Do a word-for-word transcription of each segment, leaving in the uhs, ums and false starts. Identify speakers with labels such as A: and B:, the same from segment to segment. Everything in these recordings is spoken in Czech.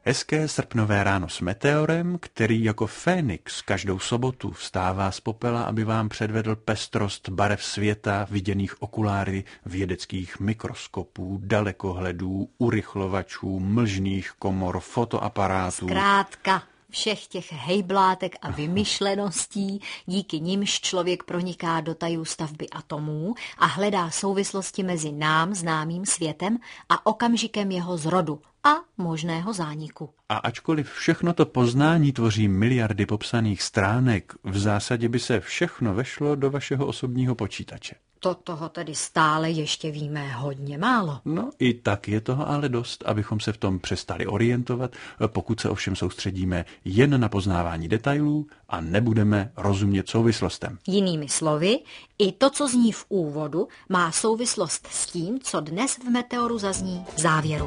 A: Hezké srpnové ráno s Meteorem, který jako Fénix každou sobotu vstává z popela, aby vám předvedl pestrost barev světa viděných okuláry vědeckých mikroskopů, dalekohledů, urychlovačů, mlžných komor, fotoaparátů.
B: Zkrátka všech těch hejblátek a vymyšleností, díky nimž člověk proniká do tajů stavby atomů a hledá souvislosti mezi nám známým světem a okamžikem jeho zrodu a možného zániku.
A: A ačkoliv všechno to poznání tvoří miliardy popsaných stránek, v zásadě by se všechno vešlo do vašeho osobního počítače.
B: To toho tedy stále ještě víme hodně málo.
A: No i tak je toho ale dost, abychom se v tom přestali orientovat, pokud se ovšem soustředíme jen na poznávání detailů a nebudeme rozumět souvislostem.
B: Jinými slovy, i to, co zní v úvodu, má souvislost s tím, co dnes v Meteoru zazní v závěru.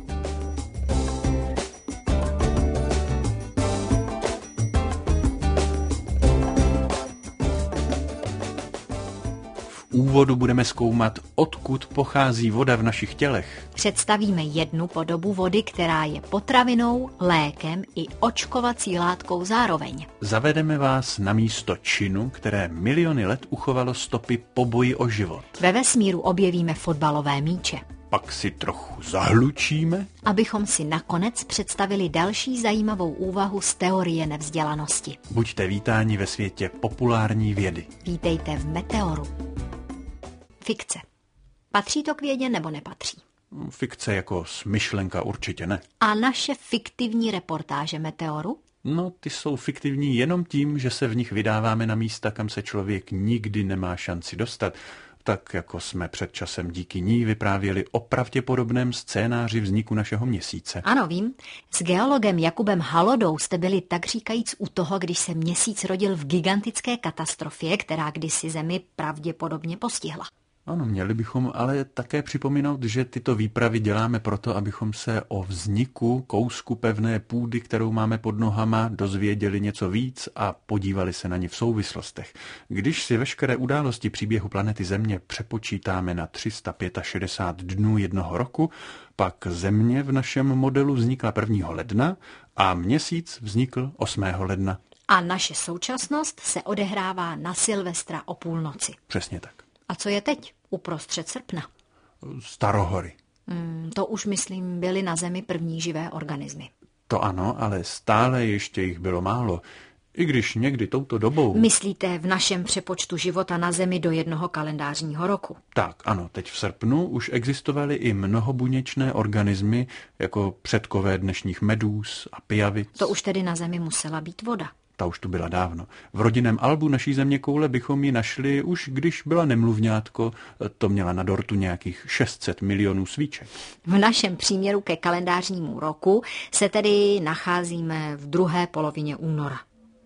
A: V úvodu budeme zkoumat, odkud pochází voda v našich tělech.
B: Představíme jednu podobu vody, která je potravinou, lékem i očkovací látkou zároveň.
A: Zavedeme vás na místo činu, které miliony let uchovalo stopy po boji o život.
B: Ve vesmíru objevíme fotbalové míče.
A: Pak si trochu zahlučíme,
B: abychom si nakonec představili další zajímavou úvahu z teorie nevzdělanosti.
A: Buďte vítáni ve světě populární vědy.
B: Vítejte v Meteoru. Fikce. Patří to k vědě nebo nepatří?
A: Fikce jako smyšlenka určitě ne.
B: A naše fiktivní reportáže Meteoru?
A: No, ty jsou fiktivní jenom tím, že se v nich vydáváme na místa, kam se člověk nikdy nemá šanci dostat. Tak jako jsme před časem díky ní vyprávěli o pravděpodobném scénáři vzniku našeho měsíce.
B: Ano, vím. S geologem Jakubem Halodou jste byli tak říkajíc u toho, když se měsíc rodil v gigantické katastrofě, která kdysi Zemi pravděpodobně postihla.
A: Ano, měli bychom ale také připomenout, že tyto výpravy děláme proto, abychom se o vzniku kousku pevné půdy, kterou máme pod nohama, dozvěděli něco víc a podívali se na ně v souvislostech. Když si veškeré události příběhu planety Země přepočítáme na tři sta šedesát pět dnů jednoho roku, pak Země v našem modelu vznikla prvního ledna a Měsíc vznikl osmého ledna.
B: A naše současnost se odehrává na Silvestra o půlnoci.
A: Přesně tak.
B: A co je teď, uprostřed srpna?
A: Starohory.
B: Hmm, to už, myslím, byly na Zemi první živé organismy.
A: To ano, ale stále ještě jich bylo málo. I když někdy touto dobou...
B: Myslíte v našem přepočtu života na Zemi do jednoho kalendářního roku?
A: Tak, ano, teď v srpnu už existovaly i mnohobuněčné organismy, jako předkové dnešních medúz a pijavic.
B: To už tedy na Zemi musela být voda.
A: Ta už tu byla dávno. V rodinném albu naší zeměkoule bychom ji našli už když byla nemluvňátko, to měla na dortu nějakých šest set milionů svíček.
B: V našem příměru ke kalendářnímu roku se tedy nacházíme v druhé polovině února.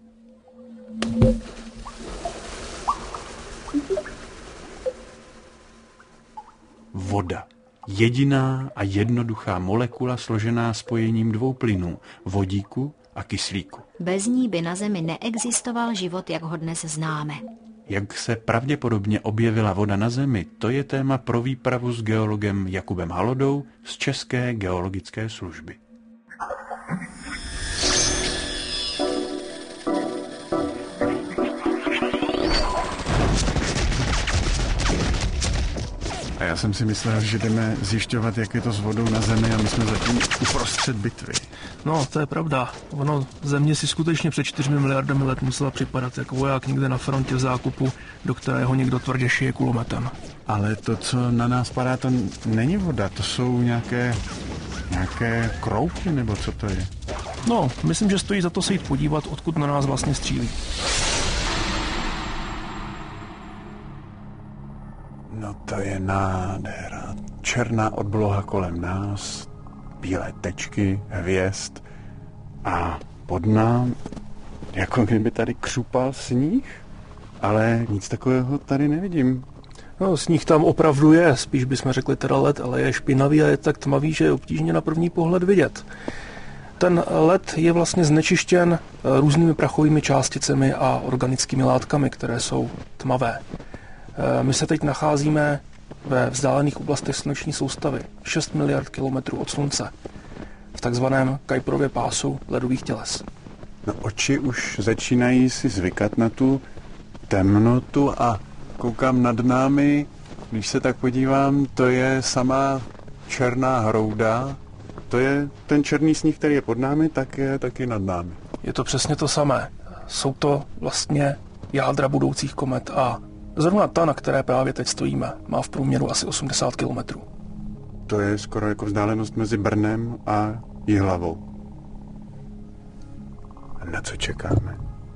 A: Voda. Jediná a jednoduchá molekula složená spojením dvou plynů, vodíku a kyslíku.
B: Bez ní by na Zemi neexistoval život, jak ho dnes známe.
A: Jak se pravděpodobně objevila voda na Zemi, to je téma pro výpravu s geologem Jakubem Halodou z České geologické služby. A já jsem si myslel, že jdeme zjišťovat, jak je to s vodou na Zemi, a my jsme zatím uprostřed bitvy.
C: No, to je pravda. Ono, Země si skutečně před čtyřmi miliardami let musela připadat jako voják někde na frontě v zákupu, do kterého někdo tvrdě šije kulometem.
A: Ale to, co na nás padá, to není voda, to jsou nějaké, nějaké krouky, nebo co to je?
C: No, myslím, že stojí za to se jít podívat, odkud na nás vlastně střílí.
A: No to je nádhera. Černá obloha kolem nás, bílé tečky, hvězd a pod nám, jako kdyby tady křupal sníh, ale nic takového tady nevidím.
C: No, sníh tam opravdu je, spíš bychom řekli teda led, ale je špinavý a je tak tmavý, že je obtížně na první pohled vidět. Ten led je vlastně znečištěn různými prachovými částicemi a organickými látkami, které jsou tmavé. My se teď nacházíme ve vzdálených oblastech sluneční soustavy, šest miliard kilometrů od Slunce. v takzvaném Kuiperově pásu ledových těles.
A: No, oči už začínají si zvykat na tu temnotu a koukám nad námi, když se tak podívám, to je sama černá hrouda. To je ten černý sníh, který je pod námi, tak je taky nad námi.
C: Je to přesně to samé. Jsou to vlastně jádra budoucích komet a zrovna ta, na které právě teď stojíme, má v průměru asi osmdesát kilometrů.
A: To je skoro jako vzdálenost mezi Brnem a Jihlavou. A na co čekáme?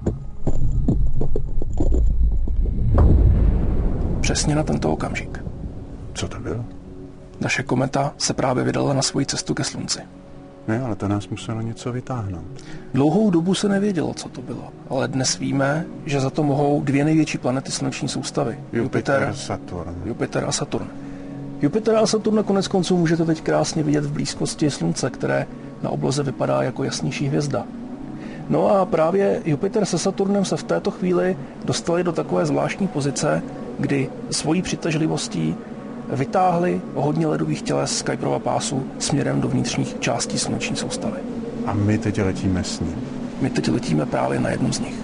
C: Přesně na tento okamžik.
A: Co to bylo?
C: Naše kometa se právě vydala na svoji cestu ke Slunci.
A: Ne, ale to nás muselo něco vytáhnout.
C: Dlouhou dobu se nevědělo, co to bylo, ale dnes víme, že za to mohou dvě největší planety sluneční soustavy.
A: Jupiter a Saturn.
C: Jupiter a Saturn. Jupiter a Saturn nakonec konců můžete teď krásně vidět v blízkosti Slunce, které na obloze vypadá jako jasnější hvězda. No a právě Jupiter se Saturnem se v této chvíli dostali do takové zvláštní pozice, kdy svojí přitažlivostí vytáhli hodně ledových těles z Kuiperova pásu směrem do vnitřních částí sluneční soustavy.
A: A my teď letíme s ním.
C: My teď letíme právě na jednom z nich.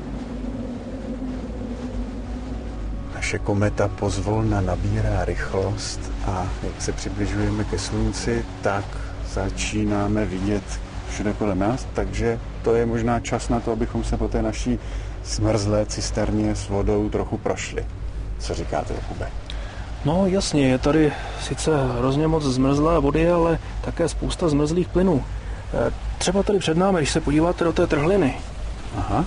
A: Naše kometa pozvolna nabírá rychlost a jak se přibližujeme ke Slunci, tak začínáme vidět všude kolem nás, takže to je možná čas na to, abychom se po té naší smrzlé cisterně s vodou trochu prošli. Co říkáte, Jakube?
C: No jasně, je tady sice hrozně moc zmrzlé vody, ale také spousta zmrzlých plynů. Třeba tady před námi, když se podíváte do té trhliny.
A: Aha.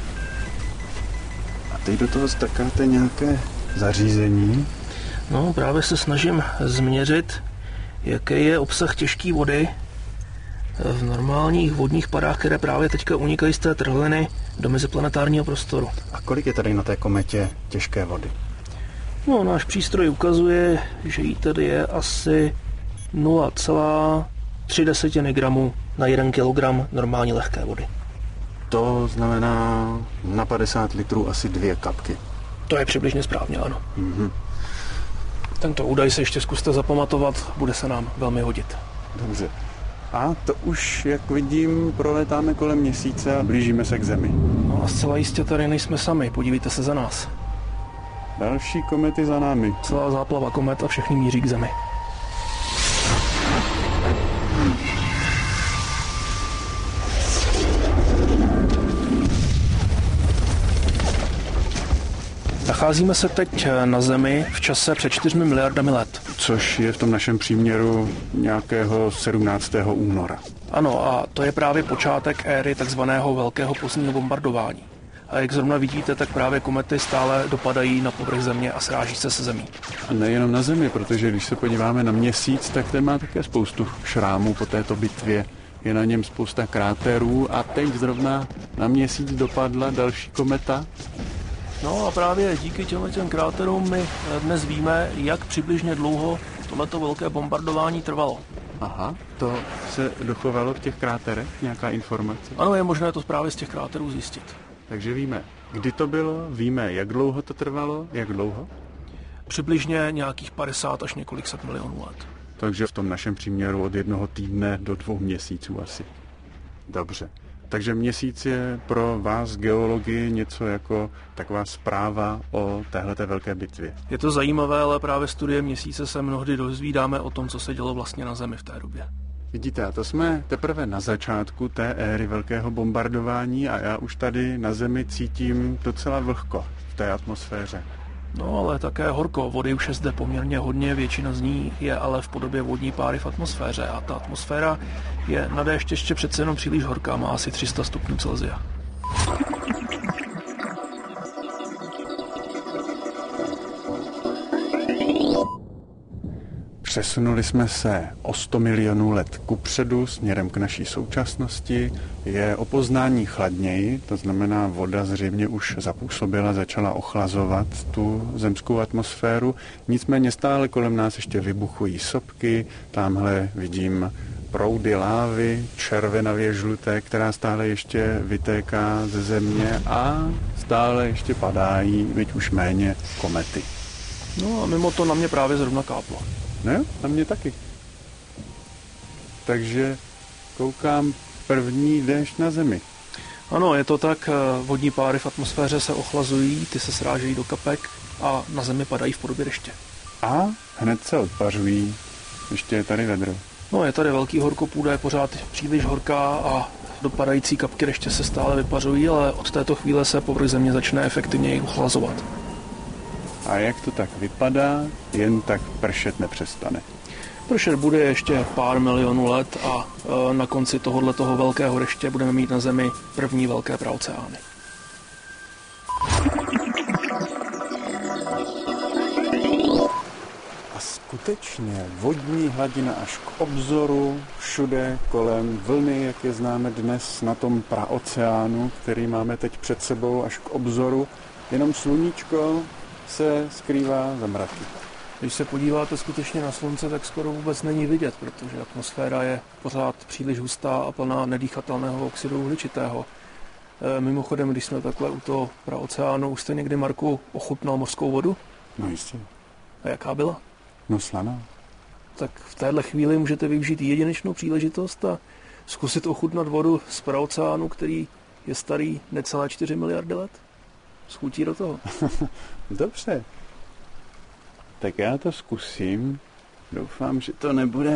A: A teď do toho strkáte nějaké zařízení?
C: No, právě se snažím změřit, jaký je obsah těžké vody v normálních vodních parách, které právě teďka unikají z té trhliny do meziplanetárního prostoru.
A: A kolik je tady na té kometě těžké vody?
C: No, náš přístroj ukazuje, že jí tady je asi nula celá tři gramů na jeden kilogram normální lehké vody.
A: To znamená na padesát litrů asi dvě kapky.
C: To je přibližně správně, ano.
A: Mm-hmm.
C: Tento údaj se ještě zkuste zapamatovat, bude se nám velmi hodit.
A: Dobře. A to už, jak vidím, proletáme kolem měsíce a blížíme se k Zemi.
C: No a zcela jistě tady nejsme sami, podívejte se za nás.
A: Další komety za námi.
C: Celá záplava komet a všechny míří k Zemi. Nacházíme se teď na Zemi v čase před čtyřmi miliardami let.
A: Což je v tom našem příměru nějakého sedmnáctého února.
C: Ano, a to je právě počátek éry takzvaného velkého pozdního bombardování. A jak zrovna vidíte, tak právě komety stále dopadají na povrch Země a sráží se se Zemí.
A: A nejenom na Zemi, protože když se podíváme na Měsíc, tak ten má také spoustu šrámů po této bitvě. Je na něm spousta kráterů a teď zrovna na Měsíc dopadla další kometa.
C: No a právě díky těmto kráterům my dnes víme, jak přibližně dlouho tohleto velké bombardování trvalo.
A: Aha, to se dochovalo v těch kráterech, nějaká informace?
C: Ano, je možné to právě z těch kráterů zjistit.
A: Takže víme, kdy to bylo, víme, jak dlouho to trvalo, jak dlouho?
C: Přibližně nějakých padesát až několik set milionů let.
A: Takže v tom našem příměru od jednoho týdne do dvou měsíců asi. Dobře. Takže Měsíc je pro vás geologii něco jako taková zpráva o téhleté velké bitvě.
C: Je to zajímavé, ale právě studie Měsíce se mnohdy dozvídáme o tom, co se dělo vlastně na Zemi v té době.
A: Vidíte, a to jsme teprve na začátku té éry velkého bombardování a já už tady na Zemi cítím docela vlhko v té atmosféře.
C: No ale také horko, vody už je zde poměrně hodně, většina z ní je ale v podobě vodní páry v atmosféře a ta atmosféra je na déšť ještě přece jenom příliš horká, má asi tři sta stupňů Celsia.
A: Přesunuli jsme se o sto milionů let kupředu směrem k naší současnosti. Je o poznání chladněji, to znamená voda zřejmě už zapůsobila, začala ochlazovat tu zemskou atmosféru. Nicméně stále kolem nás ještě vybuchují sopky, tamhle vidím proudy lávy, červenavě žluté, která stále ještě vytéká ze země a stále ještě padají, byť už méně, komety.
C: No a mimo to na mě právě zrovna káplo.
A: Ne, na mě taky. Takže Koukám, první déšť na Zemi.
C: Ano, je to tak, vodní páry v atmosféře se ochlazují, ty se srážejí do kapek a na Zemi padají v podobě deště.
A: A hned se odpařují. Ještě je tady vedro.
C: No, je tady velký horkopůda, je pořád příliš horká a dopadající kapky deště se stále vypařují, ale od této chvíle se povrch Země začne efektivněji ochlazovat.
A: A jak to tak vypadá, jen tak pršet nepřestane.
C: Pršet bude ještě pár milionů let a e, na konci tohohle toho velkého deště budeme mít na Zemi první velké praoceány.
A: A skutečně vodní hladina až k obzoru, všude kolem vlny, jak je známe dnes na tom praoceánu, který máme teď před sebou až k obzoru, jenom sluníčko se skrývá za mraky.
C: Když se podíváte skutečně na slunce, tak skoro vůbec není vidět, protože atmosféra je pořád příliš hustá a plná nedýchatelného oxidu uhličitého. E, mimochodem, když jsme takhle u toho praoceánu, už jste někdy, Marku, ochutnal mořskou vodu?
A: No jistě.
C: A jaká byla?
A: No slaná.
C: Tak v téhle chvíli můžete využít jedinečnou příležitost a zkusit ochutnat vodu z praoceánu, který je starý necelé čtyři miliardy let. Schutí do toho.
A: Dobře. Tak já to zkusím. Doufám, že to nebude.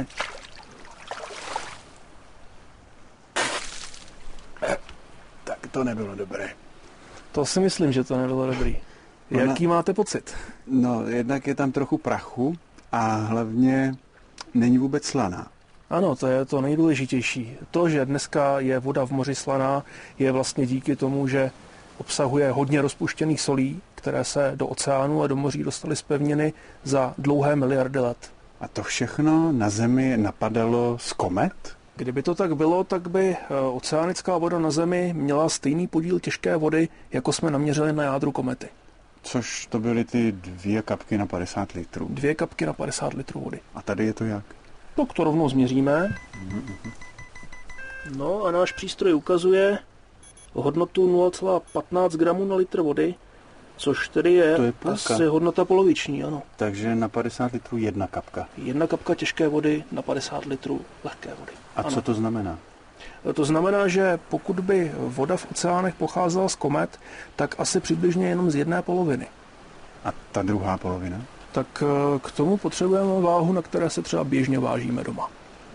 A: Tak to nebylo dobré.
C: To si myslím, že to nebylo dobrý. Jaký máte pocit?
A: No, jednak je tam trochu prachu a hlavně není vůbec slaná.
C: Ano, to je to nejdůležitější. To, že dneska je voda v moři slaná, je vlastně díky tomu, že obsahuje hodně rozpuštěných solí, které se do oceánu a do moří dostaly zpevněny za dlouhé miliardy let.
A: A to všechno na Zemi napadalo z komet?
C: Kdyby to tak bylo, tak by oceánická voda na Zemi měla stejný podíl těžké vody, jako jsme naměřili na jádru komety.
A: Což to byly ty dvě kapky na padesát litrů.
C: Dvě kapky na padesát litrů vody.
A: A tady je to jak?
C: Tak to rovnou změříme. No a náš přístroj ukazuje hodnotu nula celá patnáct gramů na litr vody, což tedy je,
A: je
C: asi hodnota poloviční, ano.
A: Takže na padesát litrů jedna kapka.
C: Jedna kapka těžké vody na padesát litrů lehké vody.
A: A
C: ano.
A: co to znamená?
C: To znamená, že pokud by voda v oceánech pocházela z komet, tak asi přibližně jenom z jedné poloviny.
A: A ta druhá polovina?
C: Tak k tomu potřebujeme váhu, na které se třeba běžně vážíme doma.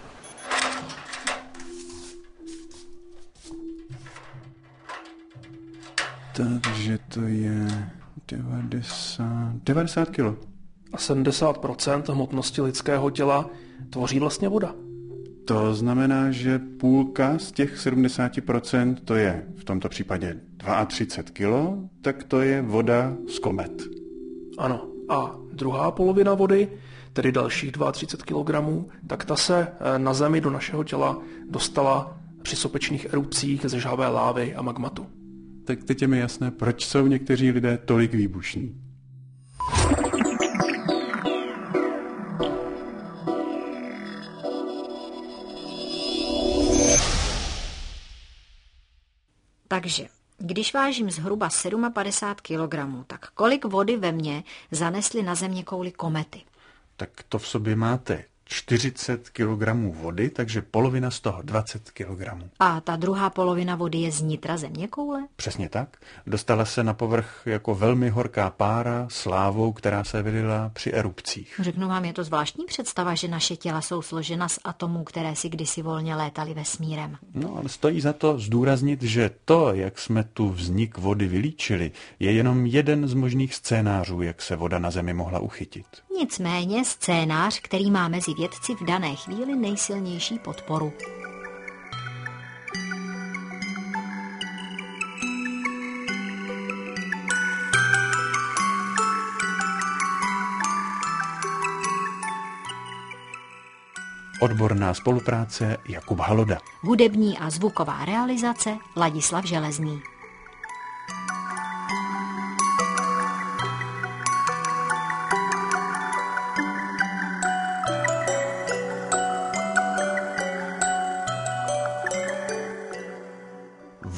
A: Takže to je devadesát, devadesát kilo.
C: A sedmdesát procent hmotnosti lidského těla tvoří vlastně voda.
A: To znamená, že půlka z těch sedmdesát procent, to je v tomto případě třicet dva kilo, tak to je voda z komet.
C: Ano. A druhá polovina vody, tedy dalších třicet dva kilogramů, tak ta se na Zemi do našeho těla dostala při sopečných erupcích ze žhavé lávy a magmatu.
A: Tak teď je mi jasné, proč jsou někteří lidé tolik výbušní.
B: Takže, když vážím zhruba padesát sedm kilogramů, tak kolik vody ve mně zanesly na země kouli komety?
A: Tak to v sobě máte čtyřicet kilogramů vody, takže polovina z toho dvacet kilogramů.
B: A ta druhá polovina vody je z nitra zeměkoule?
A: Přesně tak. Dostala se na povrch jako velmi horká pára s lávou, která se vylila při erupcích.
B: Řeknu vám, je to zvláštní představa, že naše těla jsou složena z atomů, které si kdysi volně létaly vesmírem.
A: No, ale stojí za to zdůraznit, že to, jak jsme tu vznik vody vylíčili, je jenom jeden z možných scénářů, jak se voda na Zemi mohla uchytit.
B: Nicméně scénář, který má mezi vědci v dané chvíli nejsilnější podporu.
A: Odborná spolupráce Jakub Haloda.
B: Hudební a zvuková realizace Ladislav Železný.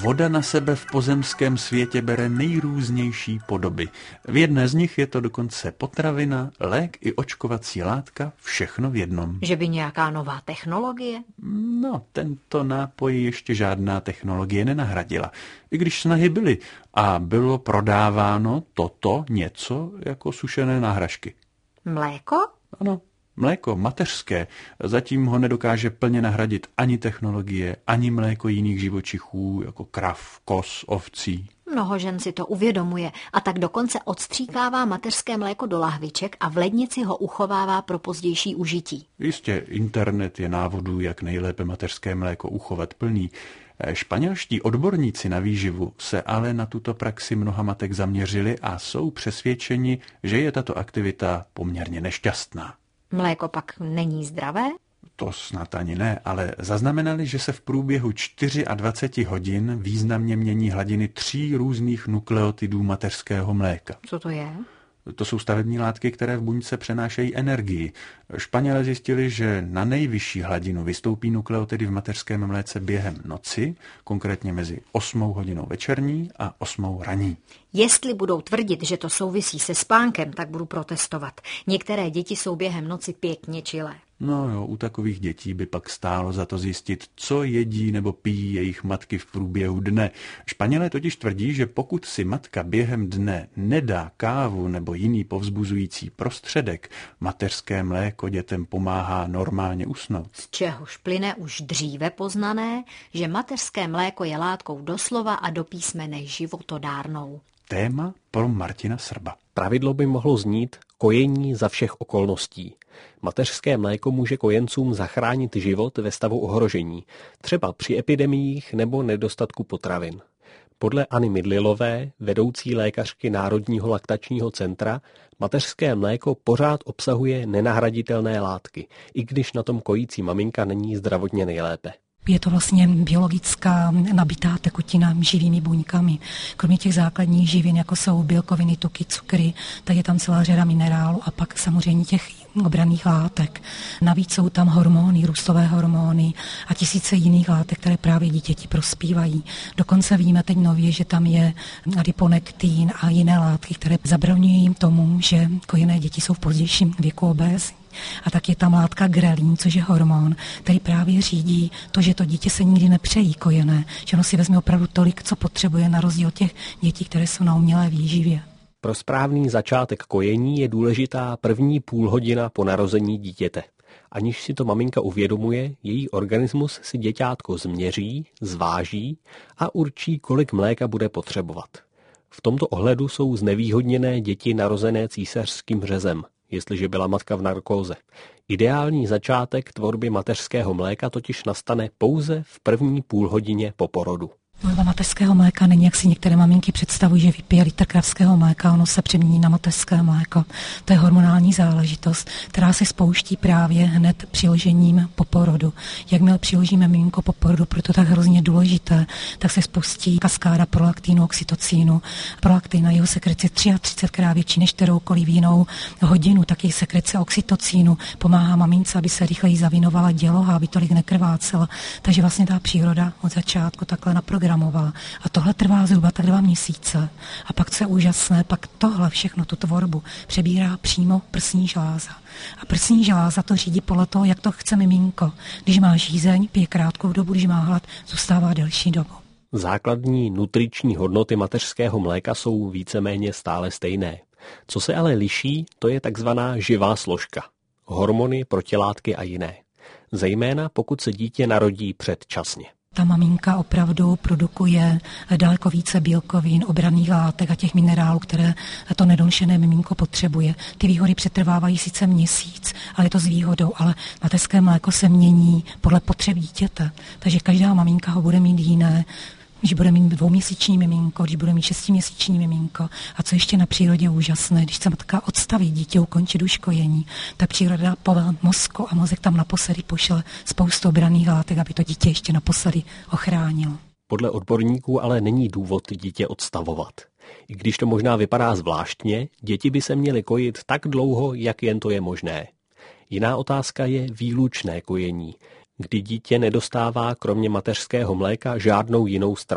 A: voda na sebe v pozemském světě bere nejrůznější podoby. V jedné z nich je to dokonce potravina, lék i očkovací látka, všechno v jednom.
B: Že by nějaká nová technologie?
A: No, tento nápoj ještě žádná technologie nenahradila. I když snahy byly a bylo prodáváno toto něco jako sušené náhražky.
B: Mléko?
A: Ano. Mléko mateřské zatím ho nedokáže plně nahradit ani technologie, ani mléko jiných živočichů, jako krav, koz, ovcí.
B: Mnoho žen si to uvědomuje a tak dokonce odstříkává mateřské mléko do lahviček a v lednici ho uchovává pro pozdější užití.
A: Jistě, internet je návodů, jak nejlépe mateřské mléko uchovat plný. Španělští odborníci na výživu se ale na tuto praxi mnoha matek zaměřili a jsou přesvědčeni, že je tato aktivita poměrně nešťastná.
B: Mléko pak není zdravé?
A: To snad ani ne, ale zaznamenali, že se v průběhu dvacet čtyři hodin významně mění hladiny tří různých nukleotidů mateřského mléka.
B: Co to je?
A: To jsou stavební látky, které v buňce přenášejí energii. Španělé zjistili, že na nejvyšší hladinu vystoupí nukleotidy v mateřském mléce během noci, konkrétně mezi osmou hodinou večerní a osmou ranní.
B: Jestli budou tvrdit, že to souvisí se spánkem, tak budu protestovat. Některé děti jsou během noci pěkně čilé.
A: No jo, u takových dětí by pak stálo za to zjistit, co jedí nebo pijí jejich matky v průběhu dne. Španělé totiž tvrdí, že pokud si matka během dne nedá kávu nebo jiný povzbuzující prostředek, mateřské mléko dětem pomáhá normálně usnout.
B: Z čehož plyne už dříve poznané, že mateřské mléko je látkou doslova a do písmene životodárnou.
A: Téma pro Martina Srba.
D: Pravidlo by mohlo znít kojení za všech okolností. Mateřské mléko může kojencům zachránit život ve stavu ohrožení, třeba při epidemiích nebo nedostatku potravin. Podle Anny Midlilové, vedoucí lékařky Národního laktačního centra, mateřské mléko pořád obsahuje nenahraditelné látky, i když na tom kojící maminka není zdravotně nejlépe.
E: Je to vlastně biologická nabitá tekutina živými buňkami. Kromě těch základních živin, jako jsou bílkoviny, tuky, cukry, tak je tam celá řada minerálů a pak samozřejmě těch obranných látek. Navíc jsou tam hormony, růstové hormony a tisíce jiných látek, které právě dítěti prospívají. Dokonce víme teď nově, že tam je adiponektin a jiné látky, které zabraňují jim tomu, že kojené děti jsou v pozdějším věku obézní. A tak je tam látka grelin, což je hormon, který právě řídí to, že to dítě se nikdy nepřejí kojené, že ono si vezme opravdu tolik, co potřebuje, na rozdíl od těch dětí, které jsou na umělé výživě.
D: Pro správný začátek kojení je důležitá první půl hodina po narození dítěte. Aniž si to maminka uvědomuje, její organismus si děťátko změří, zváží a určí, kolik mléka bude potřebovat. V tomto ohledu jsou znevýhodněné děti narozené císařským řezem, jestliže byla matka v narkóze. Ideální začátek tvorby mateřského mléka totiž nastane pouze v první půlhodině po porodu.
E: Tvorba mateřského mléka není, jak si některé maminky představují, že vypije litr kravského mléka, ono se přemění na mateřské mléko. To je hormonální záležitost, která se spouští právě hned přiložením po porodu. Jakmile přiložíme miminko po porodu, proto tak hrozně důležité, tak se spustí kaskáda prolaktínu, oxytocínu. Prolaktin a jeho sekreci třicetkrát větší než kteroukoliv jinou hodinu, taky sekrece oxytocínu pomáhá mamince, aby se rychleji zavinovala děloha, aby tolik nekrvácela. Takže vlastně ta příroda od začátku takhle naprogramovala. A tohle trvá zhruba tak dva měsíce. A pak, co je úžasné, pak tohle všechno, tu tvorbu, přebírá přímo prsní žláza. A prsní žláza to řídí podle toho, jak to chce miminko. Když má žízeň, pije krátkou dobu, když má hlad, zůstává delší dobu.
D: Základní nutriční hodnoty mateřského mléka jsou víceméně stále stejné. Co se ale liší, to je takzvaná živá složka. Hormony, protilátky a jiné. Zejména pokud se dítě narodí předčasně.
E: Ta maminka opravdu produkuje daleko více bílkovin, obranných látek a těch minerálů, které to nedonešené miminko potřebuje. Ty výhody přetrvávají sice měsíc, ale je to s výhodou, ale mateřské mléko se mění podle potřeb dítěte. Takže každá maminka ho bude mít jiné. Když bude mít dvouměsíční miminko, když bude mít šestiměsíční miminko. A co ještě na přírodě úžasné, když se matka odstaví dítě, ukončit už kojení, tak příroda dá povel mozku a mozek tam naposledy pošle spoustu obranných látek, aby to dítě ještě naposledy ochránil.
D: Podle odborníků ale není důvod dítě odstavovat. I když to možná vypadá zvláštně, děti by se měly kojit tak dlouho, jak jen to je možné. Jiná otázka je výlučné kojení, kdy dítě nedostává kromě mateřského mléka žádnou jinou stravu.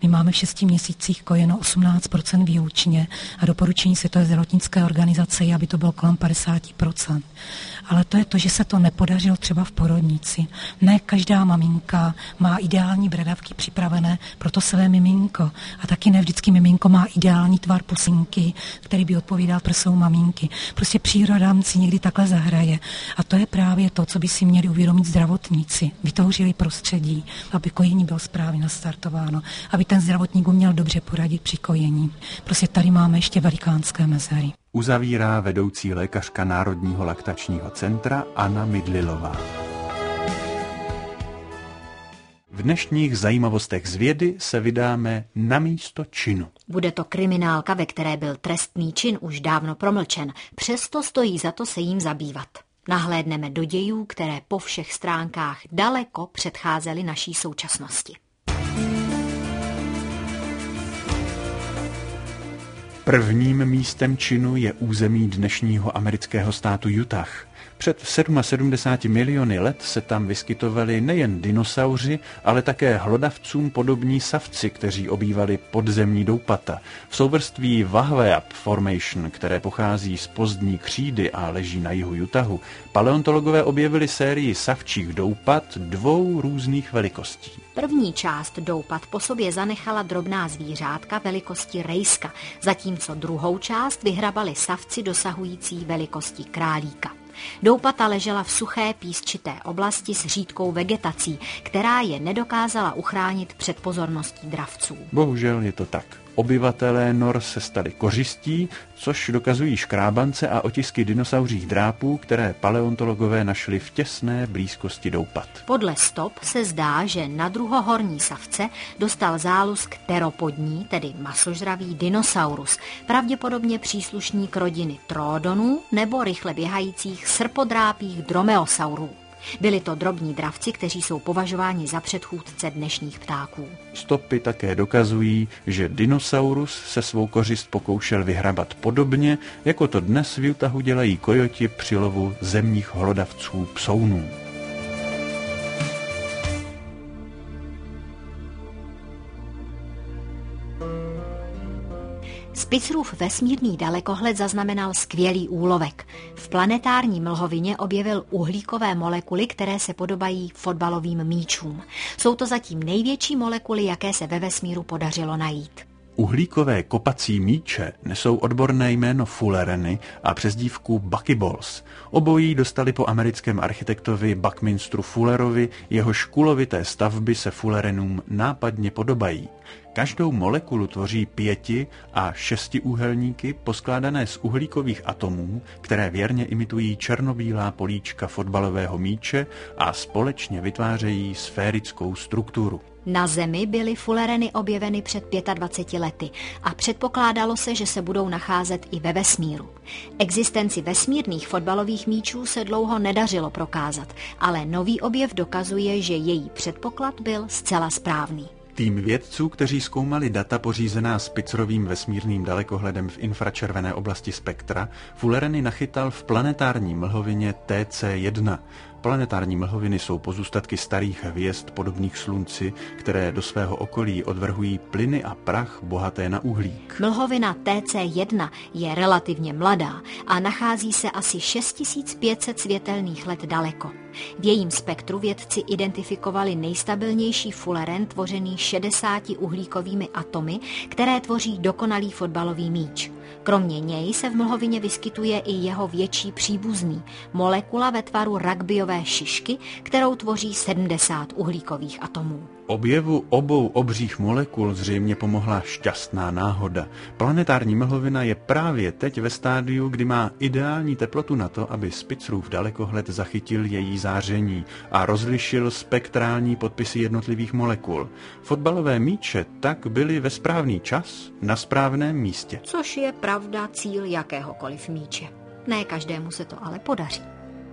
E: My máme v šesti měsících kojeno osmnáct procent výlučně a doporučení Světové zdravotnické organizace je, aby to bylo kolem padesát procent. Ale to je to, že se to nepodařilo třeba v porodnici. Ne každá maminka má ideální bradavky připravené pro to své miminko. A taky ne vždycky miminko má ideální tvar pusinky, který by odpovídal prsou maminky. Prostě příroda si někdy takhle zahraje. A to je právě to, co by si měli uvědomit zdravotníci. Vytvořili prostředí, aby kojení bylo správně nastartováno, aby ten zdravotník uměl dobře poradit při kojení. Prostě tady máme ještě velikánské mezery.
A: Uzavírá vedoucí lékařka Národního laktačního centra Anna Midlilová. V dnešních zajímavostech z vědy se vydáme na místo činu.
B: Bude to kriminálka, ve které byl trestný čin už dávno promlčen, přesto stojí za to se jím zabývat. Nahlédneme do dějů, které po všech stránkách daleko předcházely naší současnosti.
A: Prvním místem činu je území dnešního amerického státu Utah. Před sedmdesáti sedmi miliony let se tam vyskytovali nejen dinosauři, ale také hlodavcům podobní savci, kteří obývali podzemní doupata. V souvrství Wahweap Formation, které pochází z pozdní křídy a leží na jihu Utahu, paleontologové objevili sérii savčích doupat dvou různých velikostí.
B: První část doupat po sobě zanechala drobná zvířátka velikosti rejska, zatímco druhou část vyhrabali savci dosahující velikosti králíka. Doupata ležela v suché písčité oblasti s řídkou vegetací, která je nedokázala uchránit před pozorností dravců.
A: Bohužel je to tak. Obyvatelé nor se stali kořistí, což dokazují škrábance a otisky dinosauřích drápů, které paleontologové našli v těsné blízkosti doupat.
B: Podle stop se zdá, že na druhohorní savce dostal zálusk teropodní, tedy masožravý dinosaurus, pravděpodobně příslušník rodiny troodonů nebo rychle běhajících srpodrápých dromeosaurů. Byli to drobní dravci, kteří jsou považováni za předchůdce dnešních ptáků.
A: Stopy také dokazují, že dinosaurus se svou kořist pokoušel vyhrabat podobně, jako to dnes v Utahu dělají kojoti při lovu zemních hlodavců psounů.
B: Spitzrův vesmírný dalekohled zaznamenal skvělý úlovek. V planetární mlhovině objevil uhlíkové molekuly, které se podobají fotbalovým míčům. Jsou to zatím největší molekuly, jaké se ve vesmíru podařilo najít.
A: Uhlíkové kopací míče nesou odborné jméno fullereny a přezdívku buckyballs. Obojí dostali po americkém architektovi Buckminsteru Fullerovi, jehož kulovité stavby se fullerenům nápadně podobají. Každou molekulu tvoří pěti a šestiúhelníky poskládané z uhlíkových atomů, které věrně imitují černobílá políčka fotbalového míče a společně vytvářejí sférickou strukturu.
B: Na Zemi byly fullereny objeveny před dvaceti pěti lety a předpokládalo se, že se budou nacházet i ve vesmíru. Existenci vesmírných fotbalových míčů se dlouho nedařilo prokázat, ale nový objev dokazuje, že její předpoklad byl zcela správný.
A: Tým vědců, kteří zkoumali data pořízená Spitzrovým vesmírným dalekohledem v infračervené oblasti spektra, fullereny nachytal v planetární mlhovině T C jedna. Planetární mlhoviny jsou pozůstatky starých hvězd podobných Slunci, které do svého okolí odvrhují plyny a prach bohaté na uhlík.
B: Mlhovina T C jedna je relativně mladá a nachází se asi šest tisíc pět set světelných let daleko. V jejím spektru vědci identifikovali nejstabilnější fulleren tvořený šedesáti uhlíkovými atomy, které tvoří dokonalý fotbalový míč. Kromě něj se v mlhovině vyskytuje i jeho větší příbuzný, molekula ve tvaru rugbyové šišky, kterou tvoří sedmdesát uhlíkových atomů.
A: Objevu obou obřích molekul zřejmě pomohla šťastná náhoda. Planetární mlhovina je právě teď ve stádiu, kdy má ideální teplotu na to, aby Spitzrův dalekohled zachytil její záření a rozlišil spektrální podpisy jednotlivých molekul. Fotbalové míče tak byly ve správný čas na správném místě.
B: Což je pravda cíl jakéhokoliv míče. Ne každému se to ale podaří.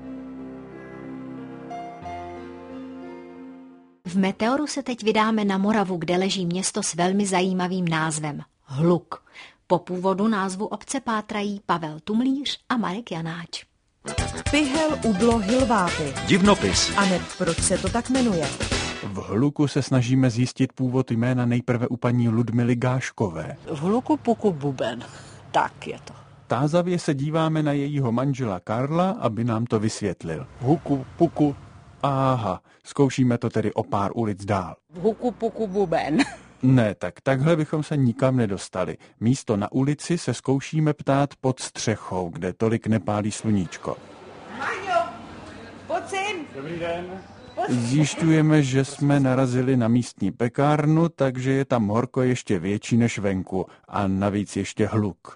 B: V Meteoru se teď vydáme na Moravu, kde leží město s velmi zajímavým názvem Hluk. Po původu názvu obce pátrají Pavel Tumlíř a Marek Janáč.
F: Pyhel, Ublo, Hilváty.
G: Divnopis.
F: A hned proč se to tak jmenuje?
G: V
A: hluku se snažíme zjistit původ jména nejprve u paní Ludmily Gáškové.
F: V hluku puku buben. Tak je to.
A: Tázavě se díváme na jejího manžela Karla, aby nám to vysvětlil.
C: Huku, puku.
A: Aha, zkoušíme to tedy o pár ulic dál.
F: V huku puku buben.
A: Ne, tak takhle bychom se nikam nedostali. Místo na ulici se zkoušíme ptát pod střechou, kde tolik nepálí sluníčko.
F: Maňo, pojď sem.
C: Dobrý den.
A: Zjišťujeme, že jsme narazili na místní pekárnu, takže je tam horko ještě větší než venku a navíc ještě hluk.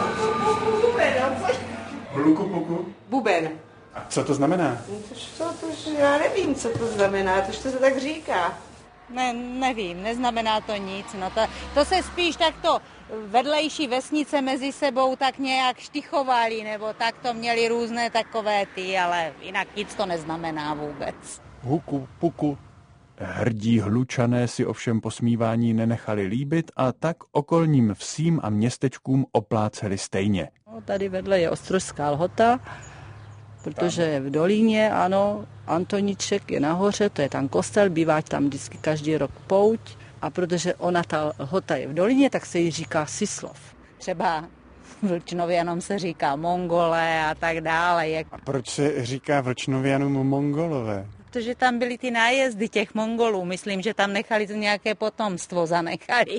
C: Hluku, puku.
G: Buben.
A: A co to znamená?
G: Co to, já nevím, co to znamená, to, to se tak říká.
F: Ne, nevím, neznamená to nic. No to, to se spíš takto vedlejší vesnice mezi sebou tak nějak štichovali, nebo tak to měli různé takové ty, ale jinak nic to neznamená vůbec.
C: Huku, puku.
A: Hrdí Hlučané si ovšem posmívání nenechali líbit a tak okolním vsím a městečkům opláceli stejně.
F: No, tady vedle je Ostrožská Lhota, protože je v Dolíně, ano, Antoniček je nahoře, to je tam kostel, bývá tam vždycky každý rok pouť a protože ona, ta Lhota je v Dolíně, tak se jí říká Sislov. Třeba Vlčnovianům se říká Mongole a tak dále. Jak...
A: A proč se říká Vlčnovianům Mongolové?
F: Protože tam byly ty nájezdy těch Mongolů, myslím, že tam nechali to nějaké potomstvo, zanechali.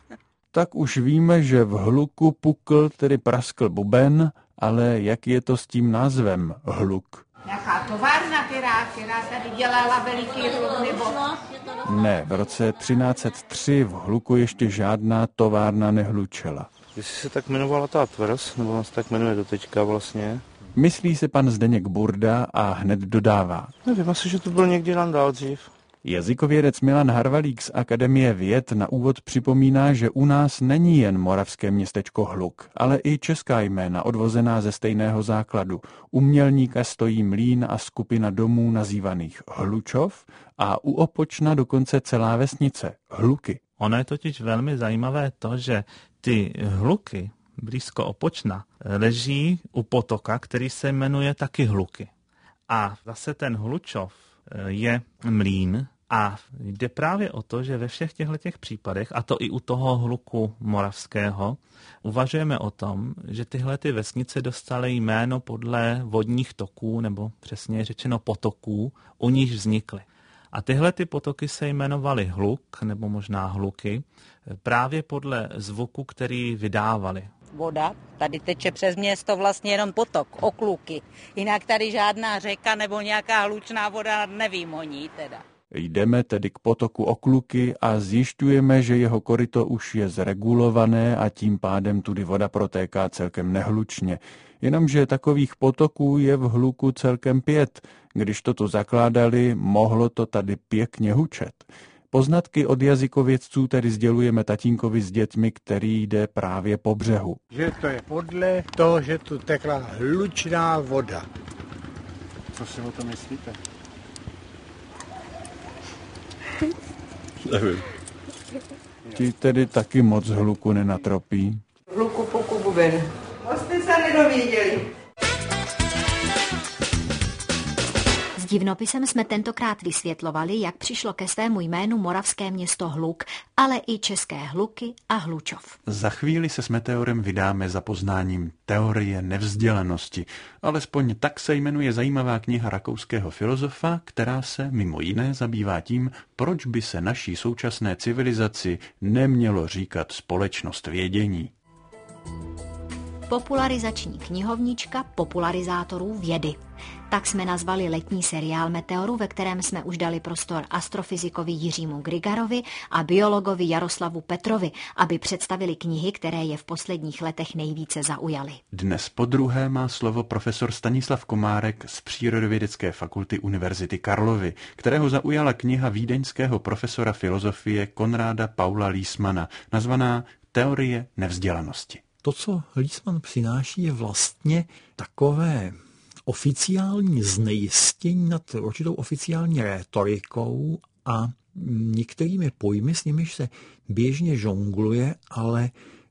A: Tak už víme, že v hluku pukl, tedy praskl buben, ale jak je to s tím názvem hluk?
F: Nějaká továrna, která, která tady dělala veliký hluk, nebo...
A: Ne, v roce třináct set tři v hluku ještě žádná továrna nehlučela.
H: Jestli se tak jmenovala ta tvrz, nebo se tak jmenuje doteďka vlastně.
A: Myslí se pan Zdeněk Burda a hned dodává.
H: Nevím, asi, že to byl někdy tam dál dřív.
A: Jazykovědec Milan Harvalík z Akademie věd na úvod připomíná, že u nás není jen moravské městečko Hluk, ale i česká jména odvozená ze stejného základu. U Mělníka stojí mlýn a skupina domů nazývaných Hlučov a u Opočna dokonce celá vesnice Hluky.
I: Ono je totiž velmi zajímavé to, že ty Hluky blízko Opočna leží u potoka, který se jmenuje taky Hluky. A zase ten Hlučov je mlýn a jde právě o to, že ve všech těchto případech, a to i u toho Hluku moravského, uvažujeme o tom, že tyhle ty vesnice dostaly jméno podle vodních toků, nebo přesně řečeno potoků, u níž vznikly. A tyhle ty potoky se jmenovaly Hluk, nebo možná Hluky, právě podle zvuku, který vydávali.
F: Voda, tady teče přes město vlastně jenom potok, Okluky. Jinak tady žádná řeka nebo nějaká hlučná voda, nevím o ní teda.
A: Jdeme tedy k potoku Okluky a zjišťujeme, že jeho koryto už je zregulované a tím pádem tudy voda protéká celkem nehlučně. Jenomže takových potoků je v Hluku celkem pět. Když to tu zakládali, mohlo to tady pěkně hučet. Poznatky od jazykovědců tedy sdělujeme tatínkovi s dětmi, který jde právě po břehu.
J: Že to je podle toho, že tu tekla hlučná voda.
C: Co si o to myslíte?
A: Nevím. Ti tedy taky moc hluku nenatropí.
G: Hluku puku buben. Moc jste se nedověděli.
B: S divnopisem jsme tentokrát vysvětlovali, jak přišlo ke svému jménu moravské město Hluk, ale i české Hluky a Hlučov.
A: Za chvíli se s Meteorem vydáme za poznáním teorie nevzdělanosti. Alespoň tak se jmenuje zajímavá kniha rakouského filozofa, která se mimo jiné zabývá tím, proč by se naší současné civilizaci nemělo říkat společnost vědění.
B: Popularizační knihovnička popularizátorů vědy. Tak jsme nazvali letní seriál Meteoru, ve kterém jsme už dali prostor astrofyzikovi Jiřímu Grigarovi a biologovi Jaroslavu Petrovi, aby představili knihy, které je v posledních letech nejvíce zaujaly.
A: Dnes podruhé má slovo profesor Stanislav Komárek z Přírodovědecké fakulty Univerzity Karlovy, kterého zaujala kniha vídeňského profesora filozofie Konráda Paula Liessmana, nazvaná Teorie nevzdělanosti.
K: To, co Liessman přináší, je vlastně takové oficiální znejistění nad určitou oficiální rétorikou a některými pojmy, s nimiž se běžně žongluje, ale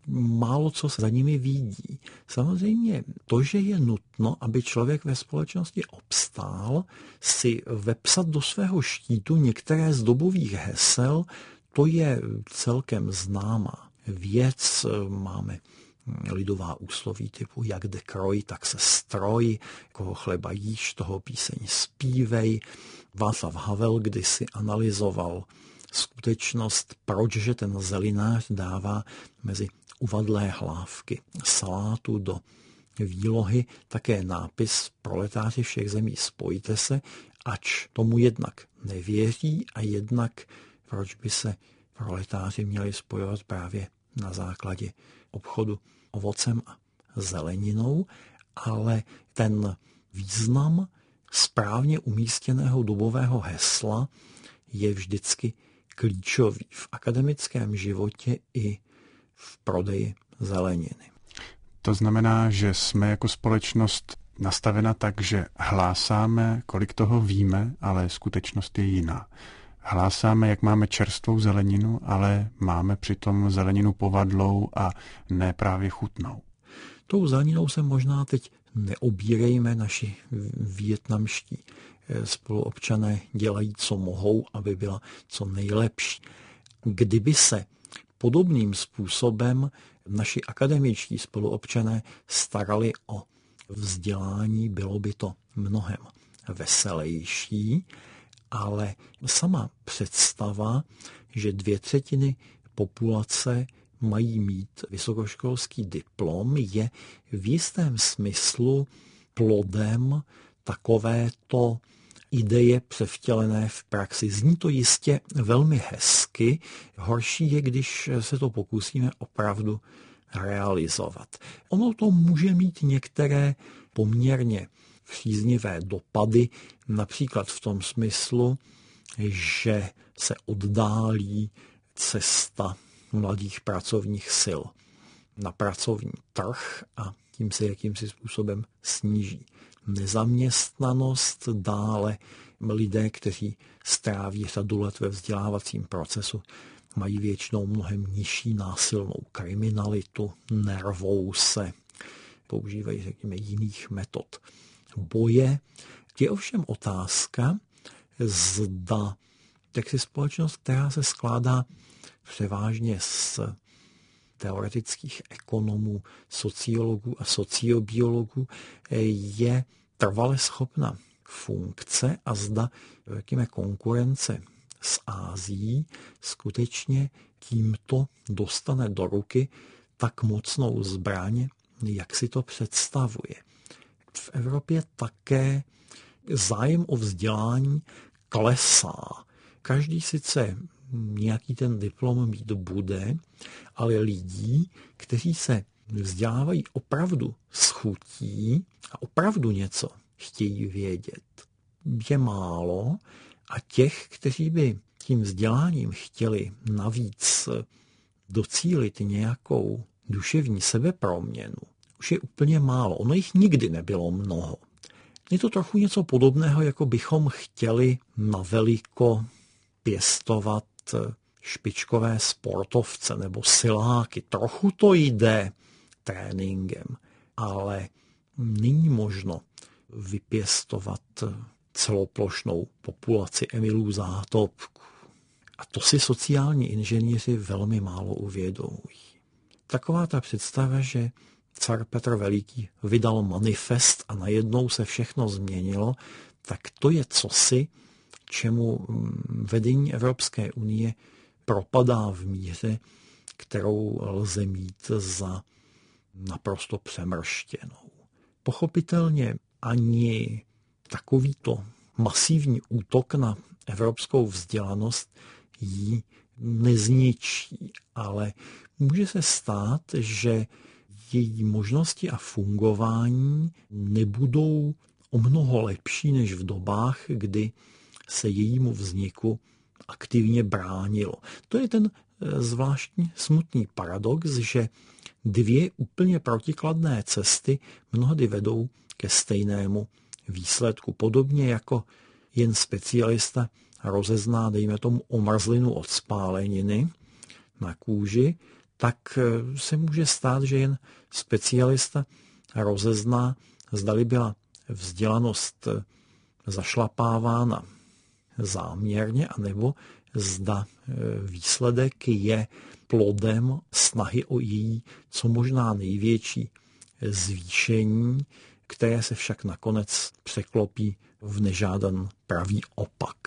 K: málo co za nimi vidí. Samozřejmě to, že je nutno, aby člověk ve společnosti obstál, si vepsat do svého štítu některé z dobových hesel, to je celkem známá věc. Máme lidová úsloví typu jak jde kroj, tak se stroj, koho chleba jíš, toho píseň zpívej. Václav Havel kdysi analyzoval skutečnost, proč že ten zelinář dává mezi uvadlé hlávky salátu do výlohy také nápis proletáři všech zemí spojte se, ač tomu jednak nevěří a jednak proč by se proletáři měli spojovat právě na základě obchodu ovocem a zeleninou, ale ten význam správně umístěného dobového hesla je vždycky klíčový v akademickém životě i v prodeji zeleniny.
A: To znamená, že jsme jako společnost nastavena tak, že hlásáme, kolik toho víme, ale skutečnost je jiná. Hlásáme, jak máme čerstvou zeleninu, ale máme přitom zeleninu povadlou a ne právě chutnou.
K: Tou zeleninou se možná teď neobírejme, naši vietnamští spoluobčané dělají, co mohou, aby byla co nejlepší. Kdyby se podobným způsobem naši akademičtí spoluobčané starali o vzdělání, bylo by to mnohem veselější, ale sama představa, že dvě třetiny populace mají mít vysokoškolský diplom, je v jistém smyslu plodem takovéto ideje převtělené v praxi. Zní to jistě velmi hezky, horší je, když se to pokusíme opravdu realizovat. Ono to může mít některé poměrně příznivé dopady, například v tom smyslu, že se oddálí cesta mladých pracovních sil na pracovní trh a tím se jakýmsi způsobem sníží nezaměstnanost. Dále lidé, kteří stráví řadu let ve vzdělávacím procesu, mají většinou mnohem nižší násilnou kriminalitu, nervou se, používají, řekněme, jiných metod boje. Je ovšem otázka, zda tak si společnost, která se skládá převážně z teoretických ekonomů, sociologů a sociobiologů, je trvale schopna funkce a zda, řekněme, konkurence s Ázií skutečně tímto dostane do ruky tak mocnou zbraň, jak si to představuje. V Evropě také zájem o vzdělání klesá. Každý sice nějaký ten diplom mít bude, ale lidí, kteří se vzdělávají opravdu s chutí a opravdu něco chtějí vědět, je málo a těch, kteří by tím vzděláním chtěli navíc docílit nějakou duševní sebeproměnu, už je úplně málo. Ono jich nikdy nebylo mnoho. Je to trochu něco podobného, jako bychom chtěli na veliko pěstovat špičkové sportovce nebo siláky. Trochu to jde tréninkem, ale není možno vypěstovat celoplošnou populaci Emilů Zátopků. A to si sociální inženýři velmi málo uvědomují. Taková ta představa, že car Petr Veliký vydal manifest a najednou se všechno změnilo, tak to je cosi, čemu vedení Evropské unie propadá v míře, kterou lze mít za naprosto přemrštěnou. Pochopitelně ani takovýto masivní útok na evropskou vzdělanost ji nezničí, ale může se stát, že její možnosti a fungování nebudou o mnoho lepší než v dobách, kdy se jejímu vzniku aktivně bránilo. To je ten zvláštní smutný paradox, že dvě úplně protikladné cesty mnohdy vedou ke stejnému výsledku. Podobně jako jen specialista rozezná, dejme tomu, omrzlinu od spáleniny na kůži, tak se může stát, že jen specialista rozezná, zdali byla vzdělanost zašlapávána záměrně, anebo zda výsledek je plodem snahy o její co možná největší zvýšení, které se však nakonec překlopí v nežádaný pravý opak.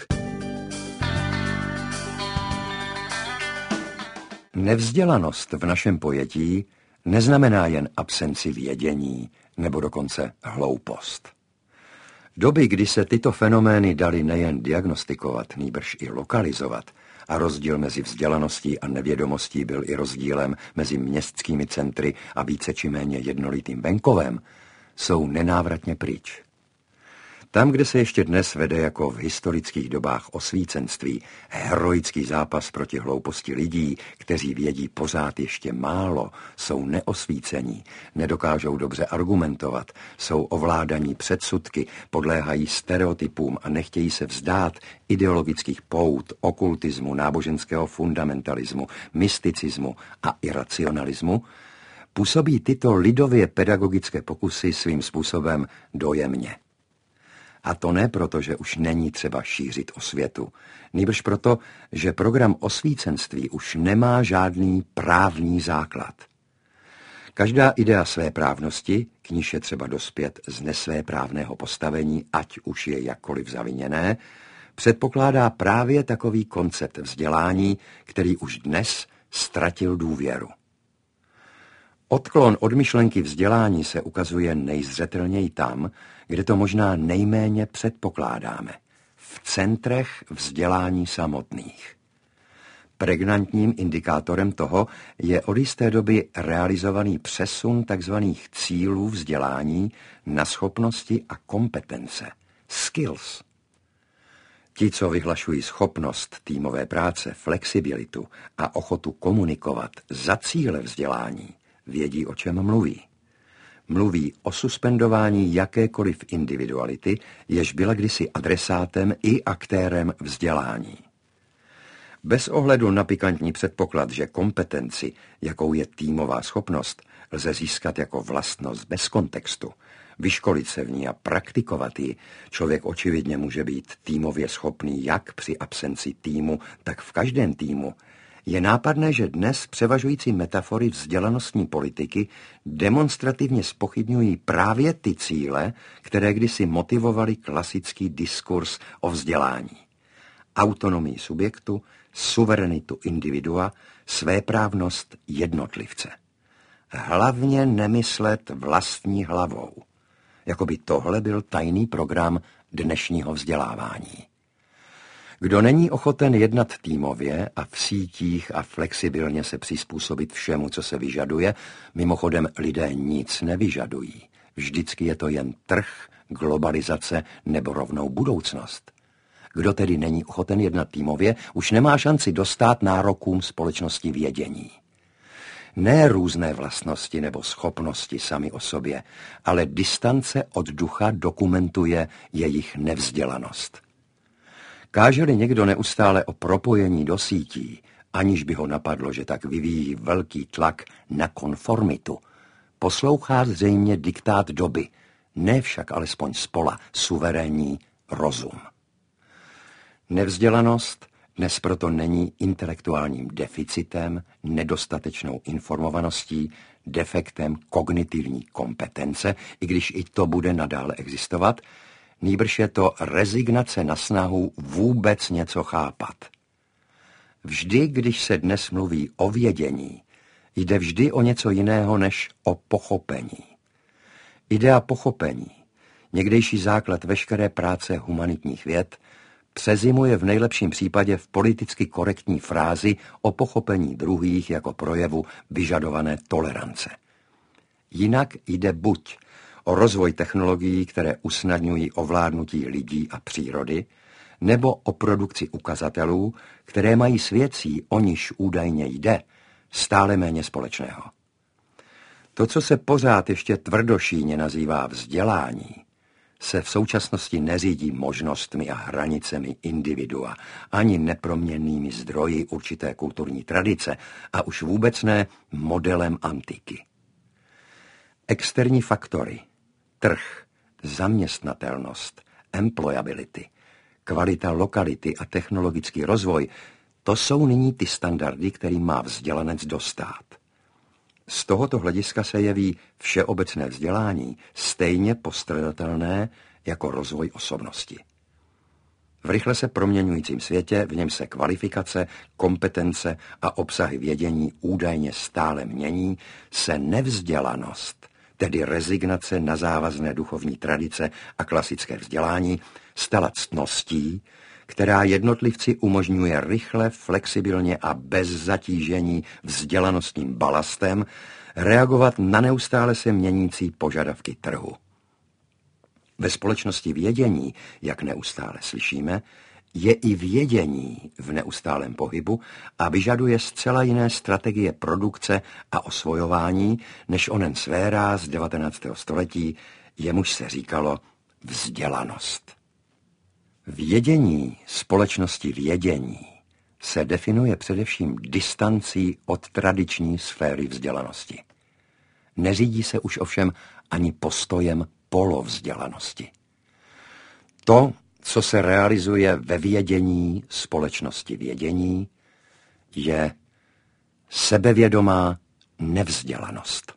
L: Nevzdělanost v našem pojetí neznamená jen absenci vědění nebo dokonce hloupost. Doby, kdy se tyto fenomény daly nejen diagnostikovat, nýbrž i lokalizovat, a rozdíl mezi vzdělaností a nevědomostí byl i rozdílem mezi městskými centry a více či méně jednolitým venkovem, jsou nenávratně pryč. Tam, kde se ještě dnes vede jako v historických dobách osvícenství heroický zápas proti hlouposti lidí, kteří vědí pořád ještě málo, jsou neosvícení, nedokážou dobře argumentovat, jsou ovládaní předsudky, podléhají stereotypům a nechtějí se vzdát ideologických pout, okultismu, náboženského fundamentalismu, mysticismu a iracionalismu, působí tyto lidově pedagogické pokusy svým způsobem dojemně. A to ne proto, že už není třeba šířit osvětu, nýbrž proto, že program osvícenství už nemá žádný právní základ. Každá idea svéprávnosti, k níž je třeba dospět z nesvéprávného postavení, ať už je jakkoliv zaviněné, předpokládá právě takový koncept vzdělání, který už dnes ztratil důvěru. Odklon od myšlenky vzdělání se ukazuje nejzřetelněji tam, kde to možná nejméně předpokládáme. V centrech vzdělání samotných. Pregnantním indikátorem toho je od jisté doby realizovaný přesun tzv. Cílů vzdělání na schopnosti a kompetence. Skills. Ti, co vyhlašují schopnost týmové práce, flexibilitu a ochotu komunikovat za cíle vzdělání, vědí, o čem mluví. Mluví o suspendování jakékoliv individuality, jež byla kdysi adresátem i aktérem vzdělání. Bez ohledu na pikantní předpoklad, že kompetenci, jakou je týmová schopnost, lze získat jako vlastnost bez kontextu, vyškolit se v ní a praktikovat ji, člověk očividně může být týmově schopný jak při absenci týmu, tak v každém týmu. Je nápadné, že dnes převažující metafory vzdělanostní politiky demonstrativně zpochybňují právě ty cíle, které kdysi motivovaly klasický diskurs o vzdělání. Autonomii subjektu, suverenitu individua, svéprávnost jednotlivce. Hlavně nemyslet vlastní hlavou. Jakoby tohle byl tajný program dnešního vzdělávání. Kdo není ochoten jednat týmově a v sítích a flexibilně se přizpůsobit všemu, co se vyžaduje, mimochodem lidé nic nevyžadují. Vždycky je to jen trh, globalizace nebo rovnou budoucnost. Kdo tedy není ochoten jednat týmově, už nemá šanci dostát nárokům společnosti vědění. Ne různé vlastnosti nebo schopnosti sami o sobě, ale distance od ducha dokumentuje jejich nevzdělanost. Káže-li někdo neustále o propojení do sítí, aniž by ho napadlo, že tak vyvíjí velký tlak na konformitu, poslouchá zřejmě diktát doby, ne však alespoň spola suverénní rozum. Nevzdělanost dnes proto není intelektuálním deficitem, nedostatečnou informovaností, defektem kognitivní kompetence, i když i to bude nadále existovat, nýbrž je to rezignace na snahu vůbec něco chápat. Vždy, když se dnes mluví o vědění, jde vždy o něco jiného než o pochopení. Idea pochopení, někdejší základ veškeré práce humanitních věd, přezimuje v nejlepším případě v politicky korektní frázi o pochopení druhých jako projevu vyžadované tolerance. Jinak jde buď o rozvoj technologií, které usnadňují ovládnutí lidí a přírody, nebo o produkci ukazatelů, které mají s věcí, o níž údajně jde, stále méně společného. To, co se pořád ještě tvrdošíně nazývá vzdělání, se v současnosti neřídí možnostmi a hranicemi individua, ani neproměnnými zdroji určité kulturní tradice a už vůbec ne modelem antiky. Externí faktory, trh, zaměstnatelnost, employability, kvalita lokality a technologický rozvoj, to jsou nyní ty standardy, kterým má vzdělanec dostát. Z tohoto hlediska se jeví všeobecné vzdělání stejně postradatelné jako rozvoj osobnosti. V rychle se proměňujícím světě, v něm se kvalifikace, kompetence a obsahy vědění údajně stále mění, se nevzdělanost, tedy rezignace na závazné duchovní tradice a klasické vzdělání, stala ctností, která jednotlivci umožňuje rychle, flexibilně a bez zatížení vzdělanostním balastem reagovat na neustále se měnící požadavky trhu. Ve společnosti vědění, jak neustále slyšíme, je i vědění v neustálém pohybu a vyžaduje zcela jiné strategie produkce a osvojování, než onen svéráz devatenáctého století, jemuž se říkalo vzdělanost. Vědění společnosti vědění se definuje především distancí od tradiční sféry vzdělanosti. Neřídí se už ovšem ani postojem polovzdělanosti. To, co se realizuje ve vědění společnosti vědění, je sebevědomá nevzdělanost.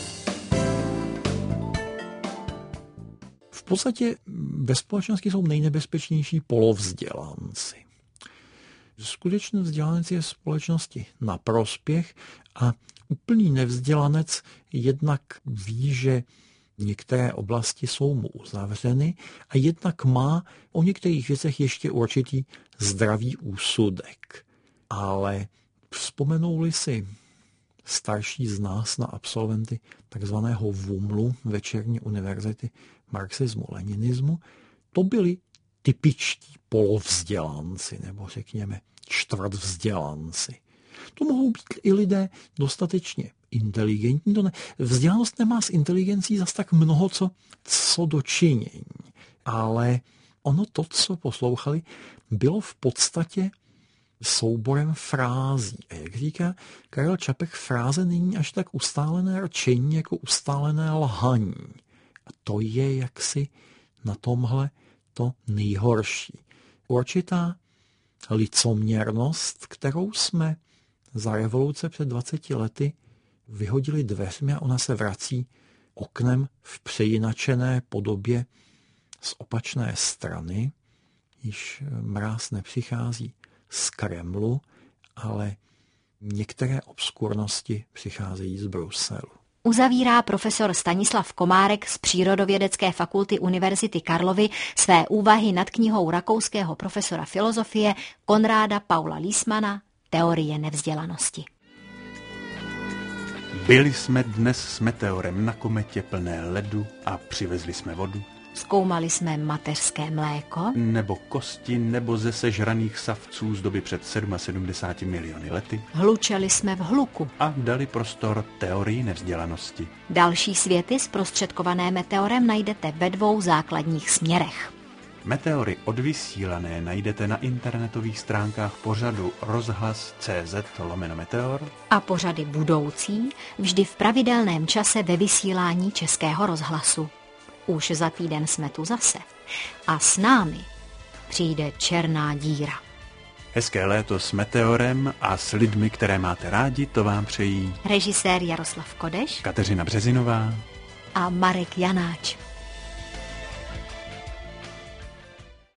K: V podstatě ve společnosti jsou nejnebezpečnější polovzdělanci. Skutečný vzdělanec je společnosti na prospěch a úplný nevzdělanec jednak ví, že některé oblasti jsou mu uzavřeny a jednak má o některých věcech ještě určitý zdravý úsudek. Ale vzpomenou-li si starší z nás na absolventy takzvaného VUMLu, Večerní univerzity marxismu-leninismu, to byli typičtí polovzdělanci, nebo řekněme čtvrtvzdělanci. To mohou být i lidé dostatečně inteligentní. To ne, vzdělanost nemá s inteligencí zas tak mnoho co, co dočinění. Ale ono to, co poslouchali, bylo v podstatě souborem frází. A jak říká Karel Čapek, fráze není až tak ustálené rčení, jako ustálené lhaní. A to je jaksi na tomhle to nejhorší. Určitá licoměrnost, kterou jsme za revoluce před dvaceti lety vyhodili dveřmi a ona se vrací oknem v přejinačené podobě z opačné strany. Již mráz nepřichází z Kremlu, ale některé obskurnosti přicházejí z Bruselu.
B: Uzavírá profesor Stanislav Komárek z Přírodovědecké fakulty Univerzity Karlovy své úvahy nad knihou rakouského profesora filozofie Konráda Paula Liessmana Teorie nevzdělanosti.
A: Byli jsme dnes s meteorem na kometě plné ledu a přivezli jsme vodu.
B: Zkoumali jsme mateřské mléko.
A: Nebo kosti, nebo ze sežraných savců z doby před sedmdesát sedm miliony lety.
B: Hlučeli jsme v hluku.
A: A dali prostor teorii nevzdělanosti.
B: Další světy zprostředkované meteorem najdete ve dvou základních směrech.
A: Meteory odvysílané najdete na internetových stránkách pořadu rozhlas tečka cé zet lomeno meteor
B: a pořady budoucí vždy v pravidelném čase ve vysílání Českého rozhlasu. Už za týden jsme tu zase a s námi přijde černá díra.
A: Hezké léto s meteorem a s lidmi, které máte rádi, to vám přejí
B: režisér Jaroslav Kodeš,
A: Kateřina Březinová
B: a Marek Janáč.